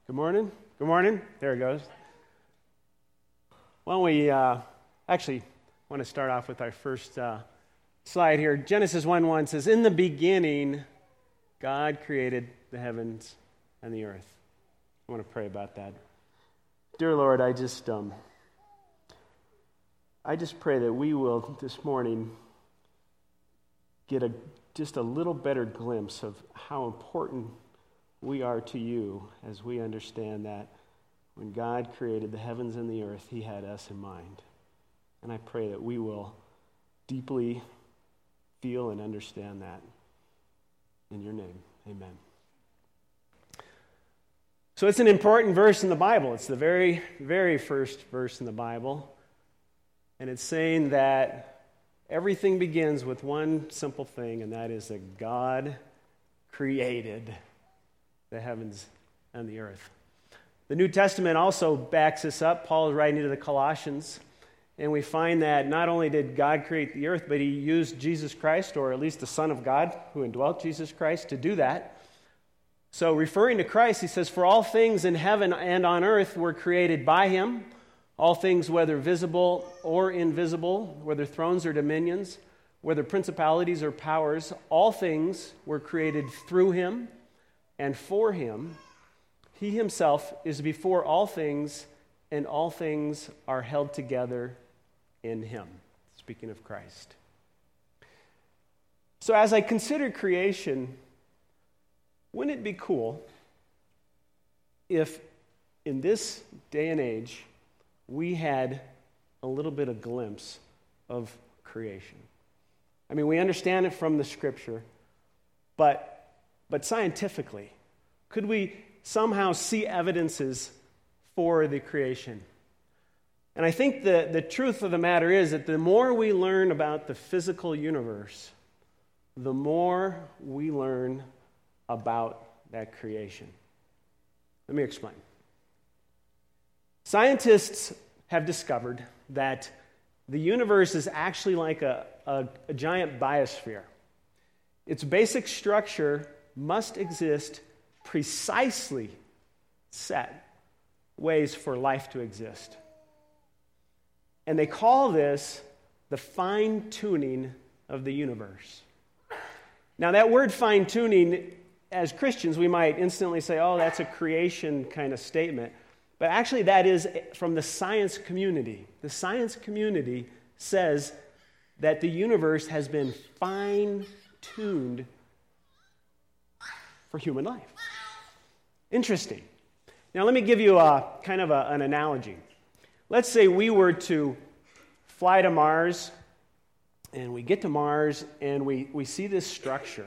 Good morning. Good morning. There it goes. Well, we actually want to start off with our first slide here. Genesis 1:1 says, "In the beginning, God created the heavens and the earth." I want to pray about that. Dear Lord, I just pray that we will this morning get just a little better glimpse of how important we are to you as we understand that when God created the heavens and the earth, he had us in mind. And I pray that we will deeply feel and understand that. In your name, amen. So it's an important verse in the Bible. It's the very, very first verse in the Bible. And it's saying that everything begins with one simple thing, and that is that God created the heavens and the earth. The New Testament also backs this up. Paul is writing to the Colossians, and we find that not only did God create the earth, but he used Jesus Christ, or at least the Son of God, who indwelt Jesus Christ, to do that. So referring to Christ, he says, "For all things in heaven and on earth were created by him, all things whether visible or invisible, whether thrones or dominions, whether principalities or powers, all things were created through him and for him. He himself is before all things, and all things are held together in him." Speaking of Christ. So as I consider creation, wouldn't it be cool if in this day and age we had a little bit of glimpse of creation? I mean, we understand it from the Scripture, but scientifically, could we somehow see evidences for the creation? And I think the truth of the matter is that the more we learn about the physical universe, the more we learn about that creation. Let me explain. Scientists have discovered that the universe is actually like a giant biosphere. Its basic structure must exist precisely set ways for life to exist. And they call this the fine-tuning of the universe. Now, that word fine-tuning, as Christians, we might instantly say, oh, that's a creation kind of statement. But actually, that is from the science community. The science community says that the universe has been fine-tuned for human life. Interesting. Now, let me give you an analogy. Let's say we were to fly to Mars, and we get to Mars, and we see this structure.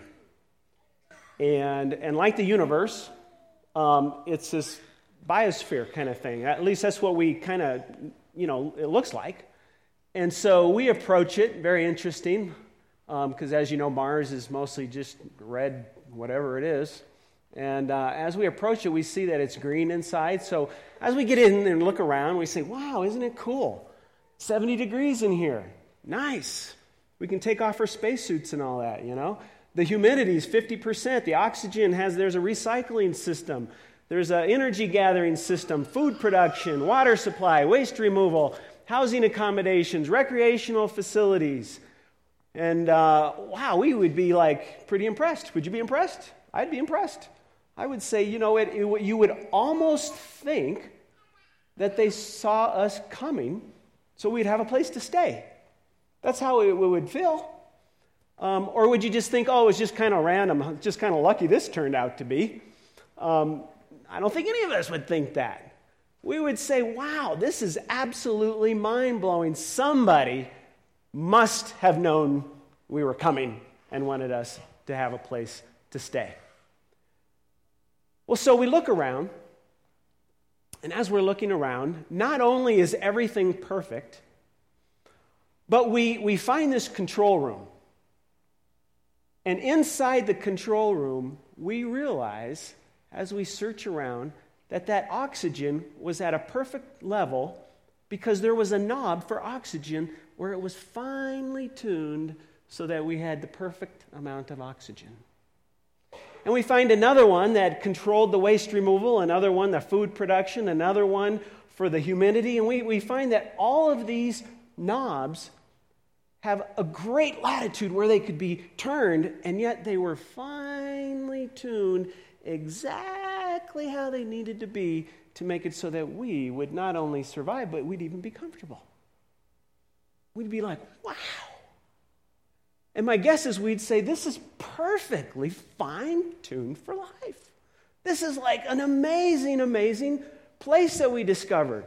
And like the universe, it's this biosphere kind of thing. At least that's what we kind of, it looks like. And so we approach it, very interesting, because as you know, Mars is mostly just red, whatever it is. And as we approach it, we see that it's green inside. So as we get in and look around, we say, wow, isn't it cool? 70 degrees in here. Nice. We can take off our spacesuits and all that, The humidity is 50%. The oxygen there's a recycling system. There's an energy gathering system, food production, water supply, waste removal, housing accommodations, recreational facilities. And wow, we would be pretty impressed. Would you be impressed? I'd be impressed. I would say, you would almost think that they saw us coming so we'd have a place to stay. That's how it would feel. Or would you just think, oh, it's just kind of random, just kind of lucky this turned out to be? I don't think any of us would think that. We would say, wow, this is absolutely mind-blowing. Somebody must have known we were coming and wanted us to have a place to stay. Well, so we look around, and as we're looking around, not only is everything perfect, but we find this control room. And inside the control room, we realize, as we search around, that oxygen was at a perfect level because there was a knob for oxygen where it was finely tuned so that we had the perfect amount of oxygen. and we find another one that controlled the waste removal, another one, the food production, another one for the humidity. And we find that all of these knobs have a great latitude where they could be turned, and yet they were finely tuned exactly how they needed to be to make it so that we would not only survive, but we'd even be comfortable. We'd be like, wow. And my guess is we'd say, this is perfectly fine-tuned for life. This is like an amazing, amazing place that we discovered.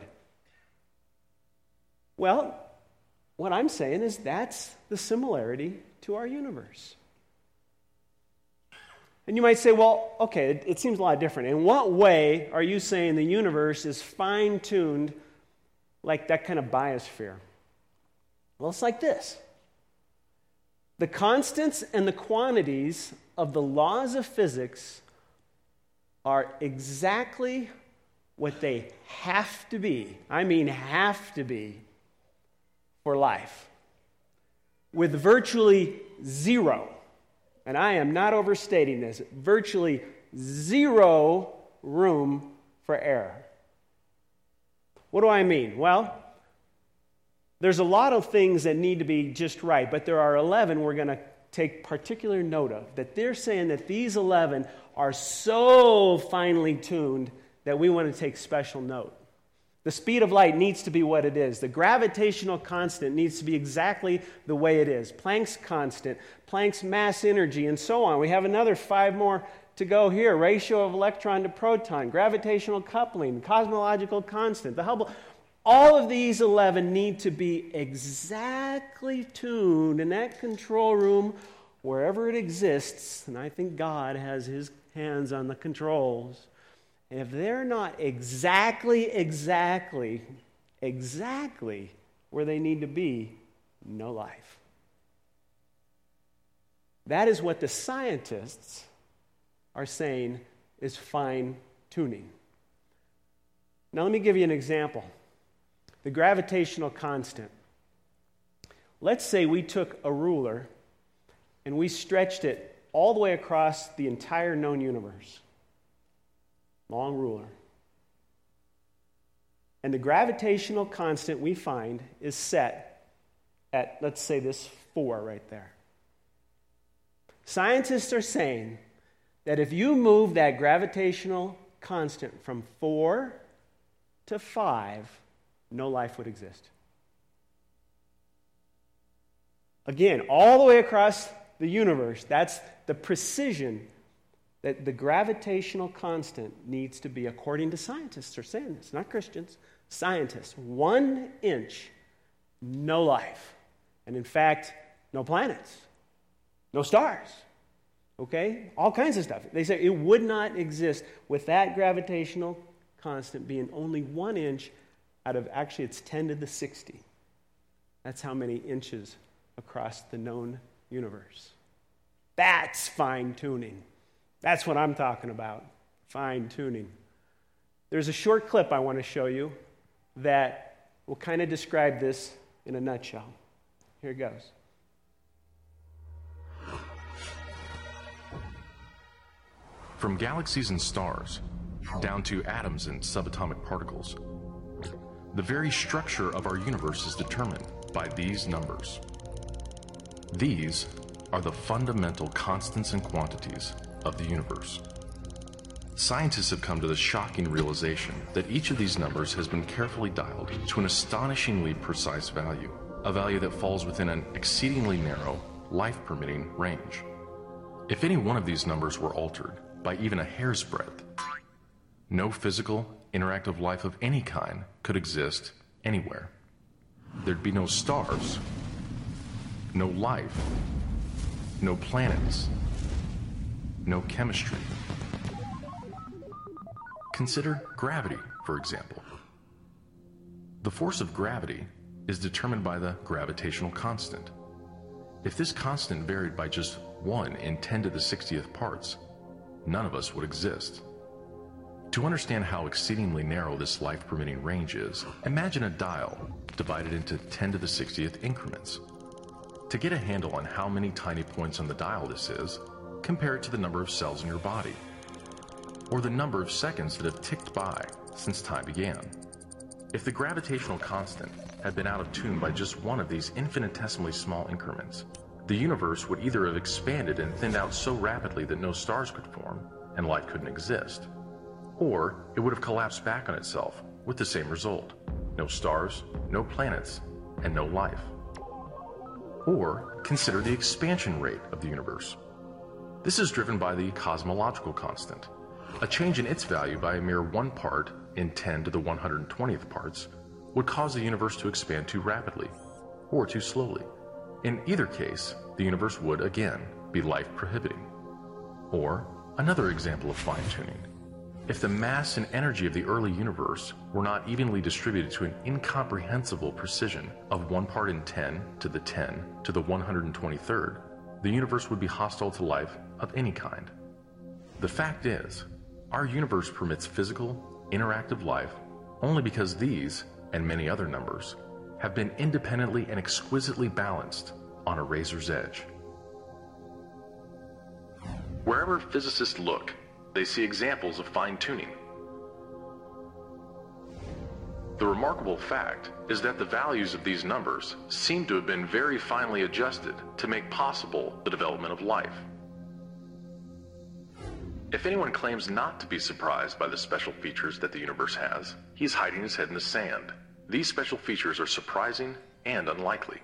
Well, what I'm saying is that's the similarity to our universe. And you might say, well, okay, it seems a lot different. In what way are you saying the universe is fine-tuned like that kind of biosphere? Well, it's like this. The constants and the quantities of the laws of physics are exactly what they have to be. I mean, have to be for life. With virtually zero, and I am not overstating this, virtually zero room for error. What do I mean? Well, there's a lot of things that need to be just right, but there are 11 we're going to take particular note of, that they're saying that these 11 are so finely tuned that we want to take special note. The speed of light needs to be what it is. The gravitational constant needs to be exactly the way it is. Planck's constant, Planck's mass energy, and so on. We have another 5 more to go here. Ratio of electron to proton, gravitational coupling, cosmological constant, the Hubble. All of these 11 need to be exactly tuned in that control room wherever it exists, and I think God has his hands on the controls. And if they're not exactly where they need to be, no life. That is what the scientists are saying is fine-tuning. Now let me give you an example. The gravitational constant. Let's say we took a ruler and we stretched it all the way across the entire known universe. Long ruler. And the gravitational constant we find is set at, let's say, this 4 right there. Scientists are saying that if you move that gravitational constant from 4 to 5, no life would exist. Again, all the way across the universe, that's the precision that the gravitational constant needs to be, according to scientists are saying this, not Christians, scientists. 1 inch, no life. And in fact, no planets, no stars, okay? All kinds of stuff. They say it would not exist with that gravitational constant being only 1 inch out of, actually it's 10 to the 60. That's how many inches across the known universe. That's fine-tuning. That's what I'm talking about, fine-tuning. There's a short clip I want to show you that will kind of describe this in a nutshell. Here it goes. From galaxies and stars, down to atoms and subatomic particles, the very structure of our universe is determined by these numbers. These are the fundamental constants and quantities of the universe. Scientists have come to the shocking realization that each of these numbers has been carefully dialed to an astonishingly precise value, a value that falls within an exceedingly narrow, life-permitting range. If any one of these numbers were altered by even a hair's breadth, no physical, interactive life of any kind could exist anywhere. There'd be no stars, no life, no planets, no chemistry. Consider gravity, for example. The force of gravity is determined by the gravitational constant. If this constant varied by just 1 in 10 to the 60th parts, none of us would exist. To understand how exceedingly narrow this life-permitting range is, imagine a dial divided into 10 to the 60th increments. To get a handle on how many tiny points on the dial this is, compare it to the number of cells in your body, or the number of seconds that have ticked by since time began. If the gravitational constant had been out of tune by just one of these infinitesimally small increments, the universe would either have expanded and thinned out so rapidly that no stars could form and life couldn't exist, or it would have collapsed back on itself with the same result: no stars, no planets, and no life. Or consider the expansion rate of the universe. This is driven by the cosmological constant. A change in its value by a mere 1 part in 10 to the 120th parts would cause the universe to expand too rapidly or too slowly. In either case, the universe would, again, be life-prohibiting. Or another example of fine-tuning. If the mass and energy of the early universe were not evenly distributed to an incomprehensible precision of 1 part in 10 to the 10 to the 123rd, the universe would be hostile to life of any kind. The fact is, our universe permits physical, interactive life only because these, and many other numbers, have been independently and exquisitely balanced on a razor's edge. Wherever physicists look, they see examples of fine-tuning. The remarkable fact is that the values of these numbers seem to have been very finely adjusted to make possible the development of life. If anyone claims not to be surprised by the special features that the universe has, he's hiding his head in the sand. These special features are surprising and unlikely.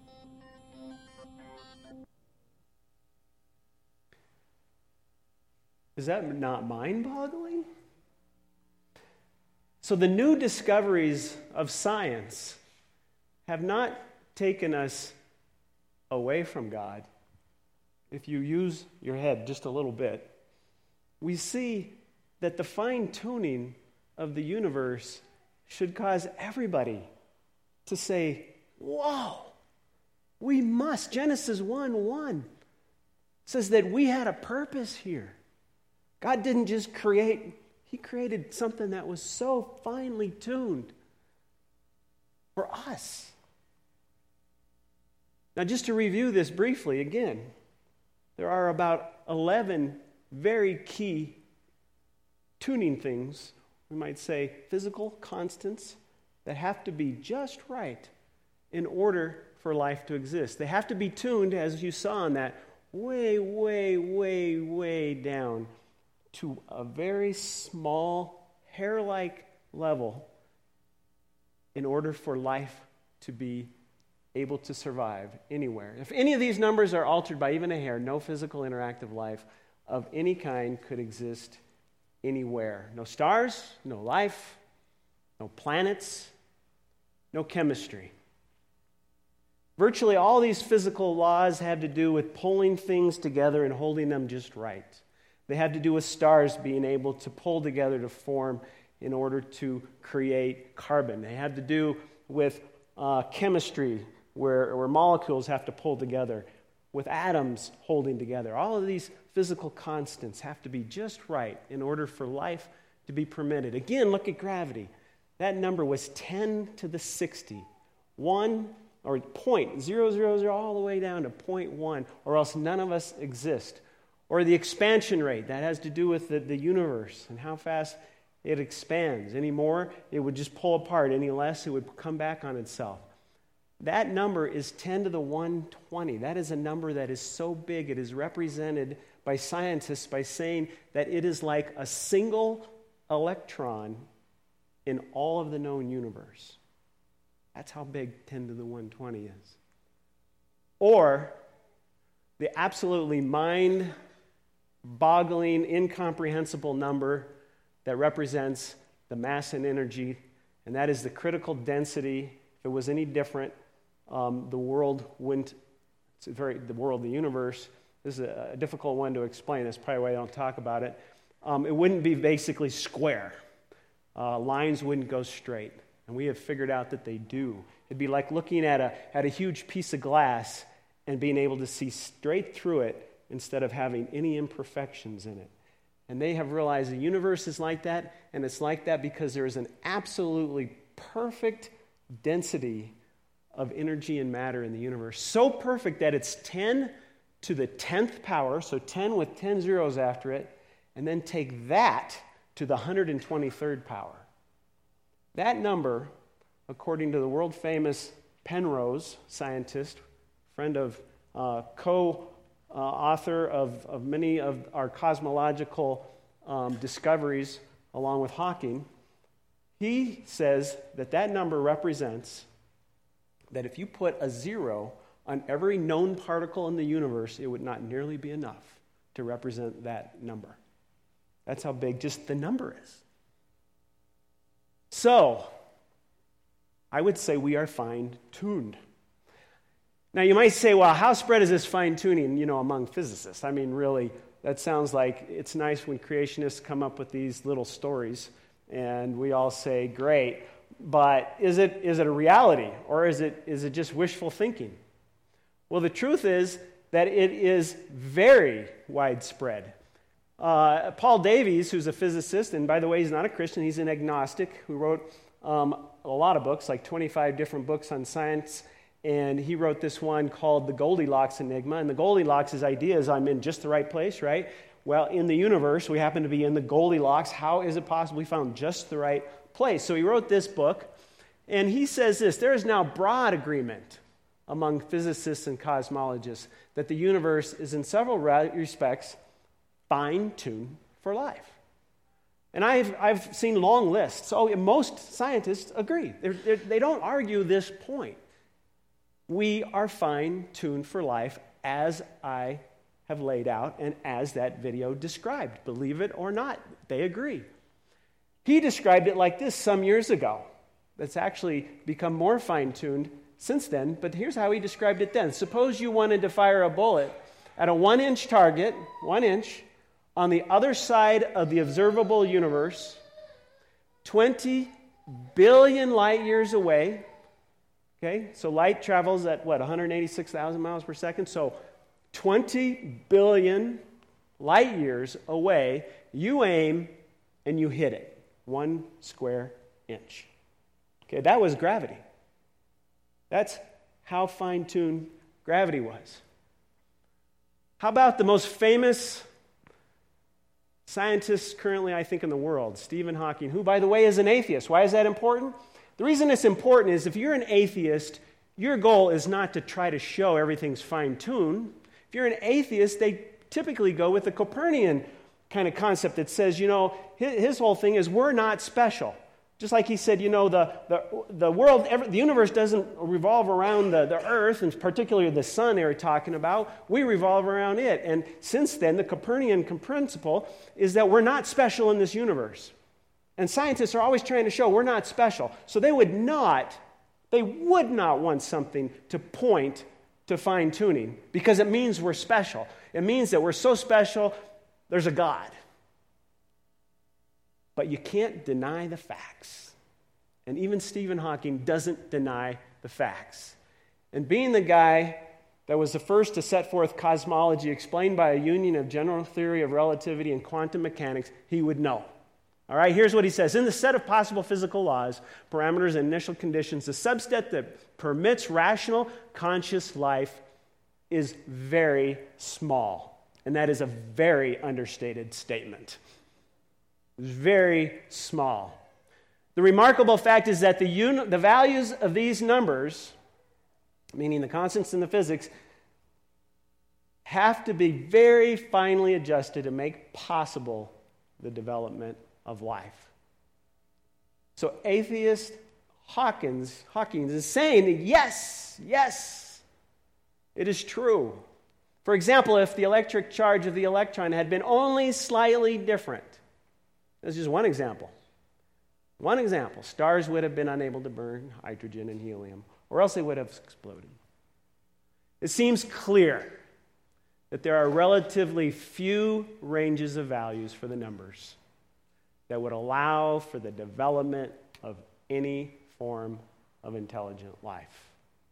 Is that not mind-boggling? So the new discoveries of science have not taken us away from God. If you use your head just a little bit, we see that the fine-tuning of the universe should cause everybody to say, whoa, we must. Genesis 1:1 says that we had a purpose here. God didn't just create, He created something that was so finely tuned for us. Now, just to review this briefly again, there are about 11 very key tuning things, we might say physical constants, that have to be just right in order for life to exist. They have to be tuned, as you saw on that, way, way, way, way down to a very small, hair-like level in order for life to be able to survive anywhere. If any of these numbers are altered by even a hair, no physical interactive life of any kind could exist anywhere. No stars, no life, no planets, no chemistry. Virtually all these physical laws have to do with pulling things together and holding them just right. They have to do with stars being able to pull together to form in order to create carbon. They have to do with chemistry, where molecules have to pull together, with atoms holding together. All of these physical constants have to be just right in order for life to be permitted. Again, look at gravity. That number was 10 to the 60. 1 or 0.000 all the way down to 0.1, or else none of us exist. Or the expansion rate, that has to do with the universe and how fast it expands. Any more, it would just pull apart. Any less, it would come back on itself. That number is 10 to the 120. That is a number that is so big, it is represented by scientists by saying that it is like a single electron in all of the known universe. That's how big 10 to the 120 is. Or the absolutely mind-boggling, incomprehensible number that represents the mass and energy, and that is the critical density. If it was any different, the world wouldn't, the universe, this is a difficult one to explain. That's probably why I don't talk about it. It wouldn't be basically square. Lines wouldn't go straight. And we have figured out that they do. It'd be like looking at a huge piece of glass and being able to see straight through it instead of having any imperfections in it. And they have realized the universe is like that, and it's like that because there is an absolutely perfect density of energy and matter in the universe. So perfect that it's 10 to the 10th power, so 10 with 10 zeros after it, and then take that to the 123rd power. That number, according to the world-famous Penrose scientist, friend of co-author of many of our cosmological discoveries along with Hawking, he says that number represents that if you put a zero on every known particle in the universe, it would not nearly be enough to represent that number. That's how big just the number is. So, I would say we are fine-tuned. Now, you might say, well, how spread is this fine-tuning, among physicists? I mean, really, that sounds like it's nice when creationists come up with these little stories, and we all say, great, but is it a reality, or is it just wishful thinking? Well, the truth is that it is very widespread. Paul Davies, who's a physicist, and by the way, he's not a Christian, he's an agnostic, who wrote a lot of books, like 25 different books on science, and he wrote this one called The Goldilocks Enigma, and the Goldilocks' idea is I'm in just the right place, right? Well, in the universe, we happen to be in the Goldilocks. How is it possible we found just the right place? So he wrote this book, and he says this: there is now broad agreement among physicists and cosmologists that the universe is in several respects fine-tuned for life. And I've seen long lists. So most scientists agree. They don't argue this point. We are fine-tuned for life as I have laid out and as that video described. Believe it or not, they agree. He described it like this some years ago. That's actually become more fine-tuned since then, but here's how he described it then. Suppose you wanted to fire a bullet at a 1-inch target, 1 inch, on the other side of the observable universe, 20 billion light years away. Okay, so light travels at 186,000 miles per second. So 20 billion light years away, you aim and you hit it, 1 square inch. Okay, that was gravity. That's how fine-tuned gravity was. How about the most famous scientist currently, I think, in the world, Stephen Hawking, who, by the way, is an atheist. Why is that important? The reason it's important is if you're an atheist, your goal is not to try to show everything's fine-tuned. If you're an atheist, they typically go with the Copernican kind of concept that says, his whole thing is we're not special. Just like he said, the world, the universe doesn't revolve around the earth, and particularly the sun they were talking about. We revolve around it. And since then, the Copernican principle is that we're not special in this universe. And scientists are always trying to show we're not special. So they would not want something to point to fine-tuning because it means we're special. It means that we're so special, there's a God. But you can't deny the facts. And even Stephen Hawking doesn't deny the facts. And being the guy that was the first to set forth cosmology explained by a union of general theory of relativity and quantum mechanics, he would know. All right, here's what he says. In the set of possible physical laws, parameters, and initial conditions, the subset that permits rational, conscious life is very small. And that is a very understated statement. Very small. The remarkable fact is that the values of these numbers, meaning the constants in the physics, have to be very finely adjusted to make possible the development of life. So atheist Hawkins is saying that yes, it is true. For example, if the electric charge of the electron had been only slightly different, that's just one example. One example. Stars would have been unable to burn hydrogen and helium, or else they would have exploded. It seems clear that there are relatively few ranges of values for the numbers that would allow for the development of any form of intelligent life.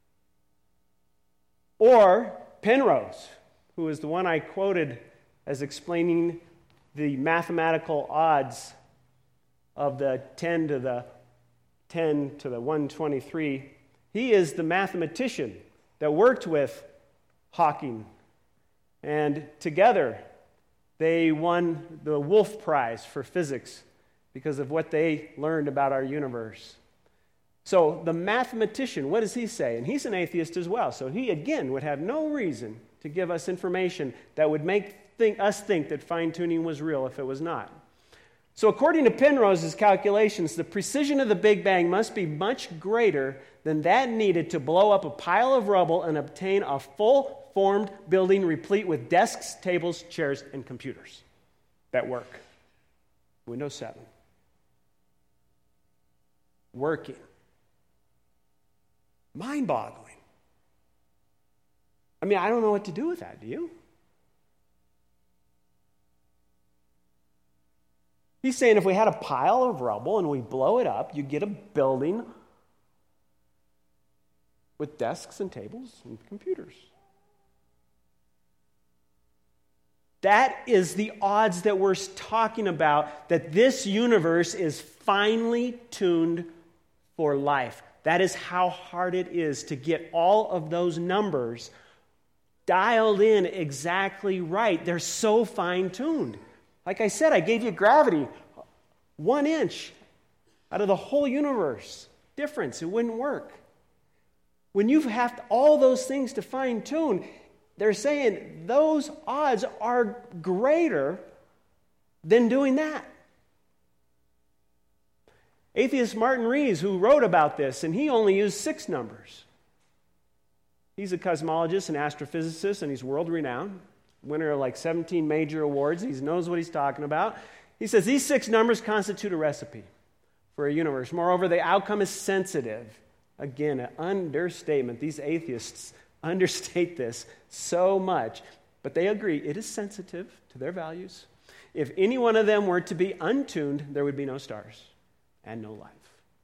Or Penrose, who is the one I quoted as explaining the mathematical odds of the 10 to the 123, he is the mathematician that worked with Hawking And together, they won the Wolf Prize for physics because of what they learned about our universe. So the mathematician, what does he say? And he's an atheist as well. So he, again, would have no reason to give us information that would make us think that fine-tuning was real if it was not. So according to Penrose's calculations, the precision of the Big Bang must be much greater than that needed to blow up a pile of rubble and obtain a full-formed building replete with desks, tables, chairs, and computers that work. Windows 7. Working. Mind-boggling. I mean, I don't know what to do with that, do you? He's saying if we had a pile of rubble and we blow it up, you get a building with desks and tables and computers. That is the odds that we're talking about, that this universe is finely tuned for life. That is how hard it is to get all of those numbers dialed in exactly right. They're so fine-tuned. Like I said, I gave you gravity, 1 inch out of the whole universe. Difference, it wouldn't work. When you have all those things to fine-tune, they're saying those odds are greater than doing that. Atheist Martin Rees, who wrote about this, and he only used 6 numbers. He's a cosmologist and astrophysicist, and he's world-renowned. Winner of like 17 major awards. He knows what he's talking about. He says these 6 numbers constitute a recipe for a universe. Moreover, the outcome is sensitive. Again, an understatement. These atheists understate this so much. But they agree it is sensitive to their values. If any one of them were to be untuned, there would be no stars and no life.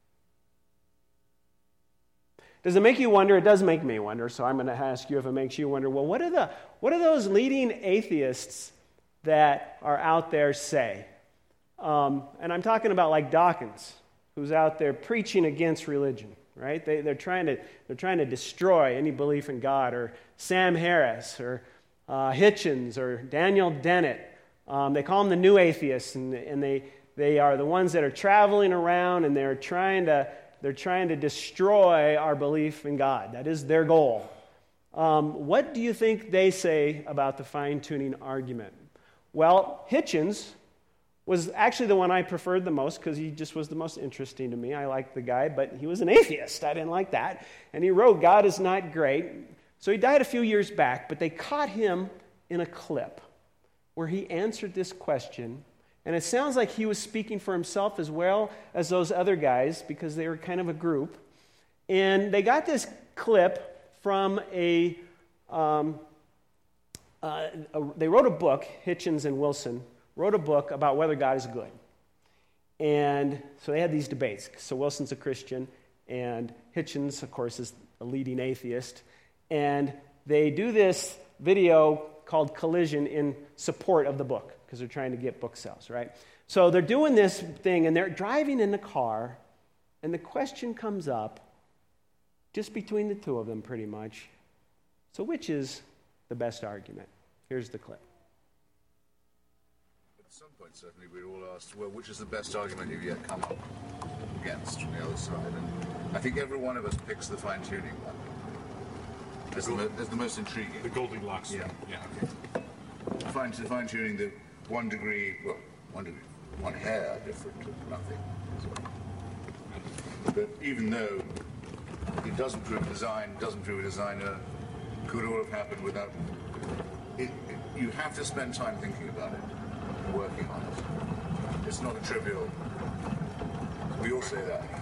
Does it make you wonder? It does make me wonder, so I'm going to ask you if it makes you wonder, well, what do those leading atheists that are out there say? And I'm talking about like Dawkins, who's out there preaching against religion, right? They're trying to destroy any belief in God, or Sam Harris, or Hitchens, or Daniel Dennett. They call them the new atheists, and they are the ones that are traveling around, and they're trying to destroy our belief in God. That is their goal. What do you think they say about the fine-tuning argument? Well, Hitchens was actually the one I preferred the most because he just was the most interesting to me. I liked the guy, but he was an atheist. I didn't like that. And he wrote, God is not great. So he died a few years back, but they caught him in a clip where he answered this question. And it sounds like he was speaking for himself as well as those other guys because they were kind of a group. And they got this clip from they wrote a book, Hitchens and Wilson wrote a book about whether God is good. And so they had these debates. So Wilson's a Christian, and Hitchens, of course, is a leading atheist. And they do this video called Collision in support of the book, because they're trying to get book sales, right? So they're doing this thing, and they're driving in the car, and the question comes up, just between the two of them, pretty much. So which is the best argument? Here's the clip. At some point, certainly, we're all asked, well, which is the best argument you've yet come up against from the other side? And I think every one of us picks the fine-tuning one. As the most intriguing. The Goldilocks. Yeah. Yeah. Fine-tuning the 1 degree, well, 1 degree, 1 hair different to nothing. But even though it doesn't prove a designer, could all have happened without it. You have to spend time thinking about it, working on it. It's not a trivial. We all say that.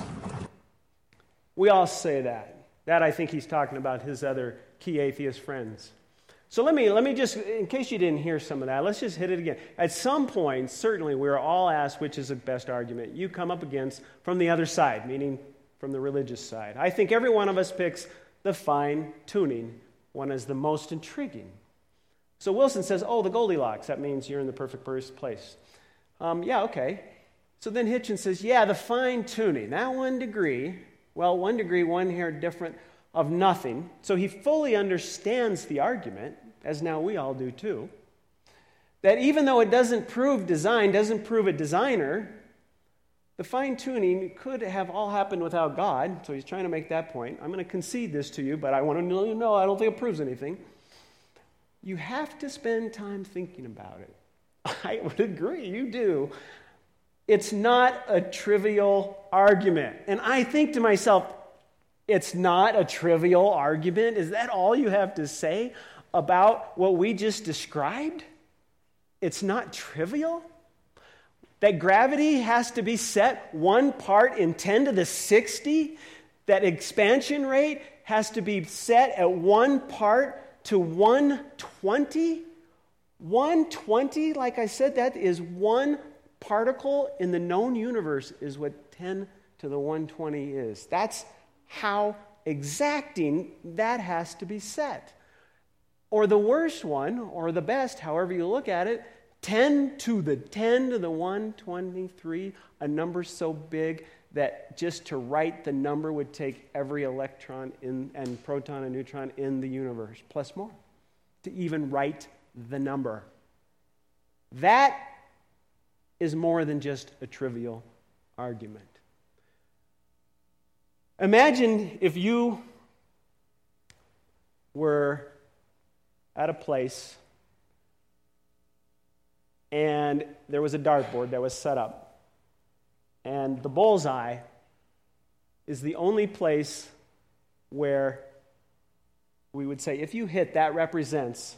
We all say that. That, I think he's talking about his other key atheist friends. So let me just, in case you didn't hear some of that, let's just hit it again. At some point, certainly, we're all asked which is the best argument you come up against from the other side, meaning from the religious side. I think every one of us picks the fine-tuning one as the most intriguing. So Wilson says, the Goldilocks, that means you're in the perfect place. Yeah, okay. So then Hitchens says, the fine-tuning, that 1 degree, 1 degree, 1 hair different of nothing. So he fully understands the argument. as now we all do too, that even though it doesn't prove design, doesn't prove a designer, the fine-tuning could have all happened without God. So he's trying to make that point. I'm going to concede this to you, but I want to let you know I don't think it proves anything. You have to spend time thinking about it. I would agree, you do. It's not a trivial argument. And I think to myself, it's not a trivial argument? Is that all you have to say about what we just described? It's not trivial? That gravity has to be set 1 part in 10 to the 60? That expansion rate has to be set at 1 part to 120? 120, like I said, that is 1 particle in the known universe is what 10 to the 120 is. That's how exacting that has to be set. Or the worst one, or the best, however you look at it, 10 to the 123, a number so big that just to write the number would take every electron and proton and neutron in the universe, plus more, to even write the number. That is more than just a trivial argument. Imagine if you were at a place and there was a dartboard that was set up, and the bullseye is the only place where we would say, if you hit, that represents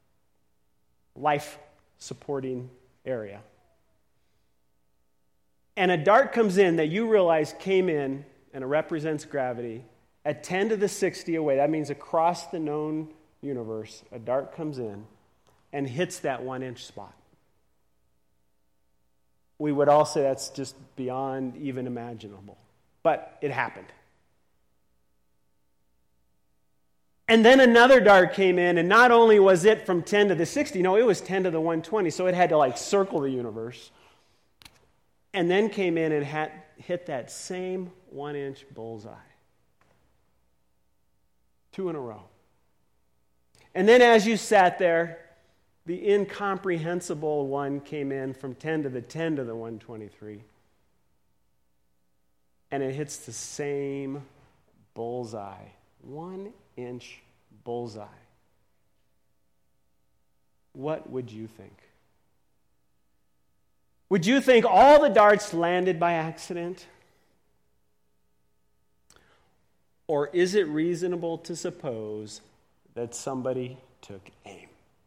life-supporting area. And a dart comes in that you realize came in, and it represents gravity, at 10 to the 60 away. That means across the known universe, a dart comes in and hits that 1-inch spot. We would all say that's just beyond even imaginable. But it happened. And then another dart came in, and not only was it from 10 to the 60, no, it was 10 to the 120, so it had to circle the universe. And then came in and hit that same 1-inch bullseye. 2 in a row. And then as you sat there, the incomprehensible one came in from 10 to the 123. And it hits the same bullseye. 1-inch bullseye. What would you think? Would you think all the darts landed by accident? Or is it reasonable to suppose that somebody took aim?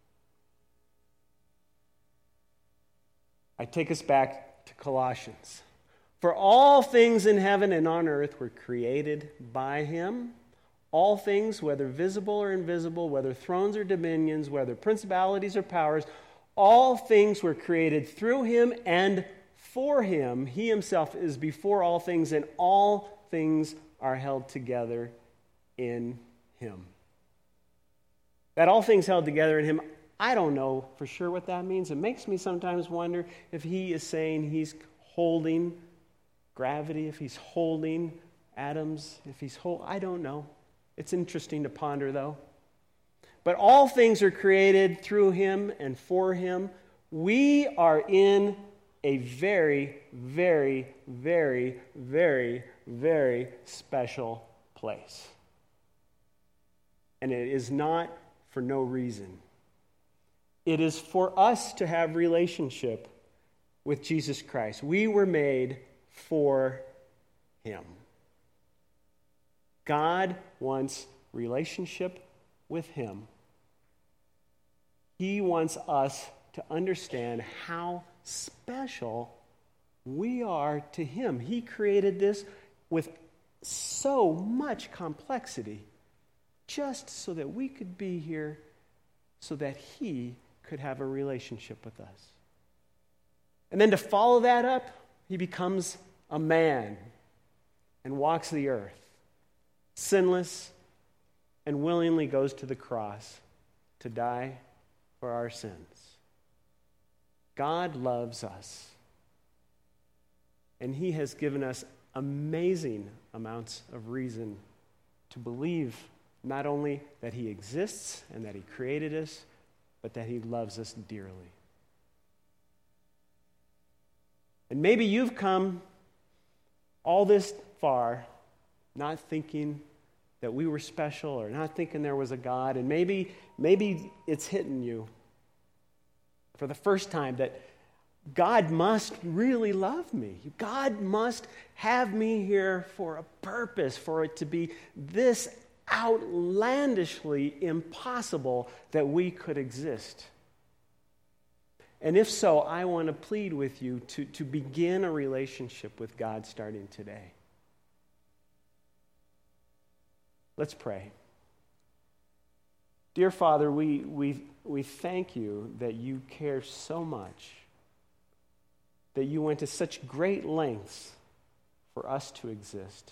I take us back to Colossians. For all things in heaven and on earth were created by him. All things, whether visible or invisible, whether thrones or dominions, whether principalities or powers, all things were created through him and for him. He himself is before all things, and all things are held together in him. That all things held together in him, I don't know for sure what that means. It makes me sometimes wonder if he is saying he's holding gravity, if he's holding atoms, if he's I don't know. It's interesting to ponder, though. But all things are created through him and for him. We are in a very, very, very, very, very special place. And it is not for no reason. It is for us to have relationship with Jesus Christ. We were made for him. God wants relationship with him. He wants us to understand how special we are to him. He created this with so much complexity just so that we could be here, so that he could have a relationship with us. And then to follow that up, he becomes a man and walks the earth, sinless, and willingly goes to the cross to die for our sins. God loves us, and he has given us amazing amounts of reason to believe Not only that he exists and that he created us, but that he loves us dearly. And maybe you've come all this far not thinking that we were special or not thinking there was a God, and maybe it's hitting you for the first time that God must really love me. God must have me here for a purpose, for it to be this outlandishly impossible that we could exist. And if so, I want to plead with you to begin a relationship with God starting today. Let's pray. Dear Father, we thank you that you care so much, that you went to such great lengths for us to exist.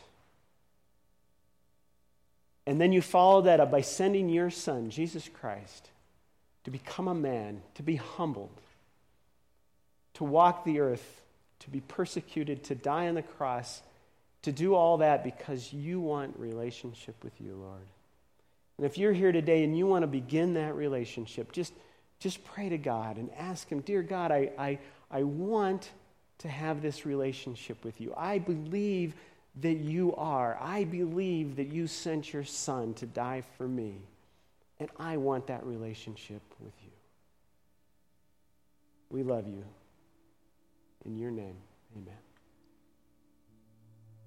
And then you followed that up by sending your Son, Jesus Christ, to become a man, to be humbled, to walk the earth, to be persecuted, to die on the cross, to do all that because you want relationship with you, Lord. And if you're here today and you want to begin that relationship, just pray to God and ask him, dear God, I want to have this relationship with you. I believe that you are. I believe that you sent your Son to die for me. And I want that relationship with you. We love you. In your name, amen.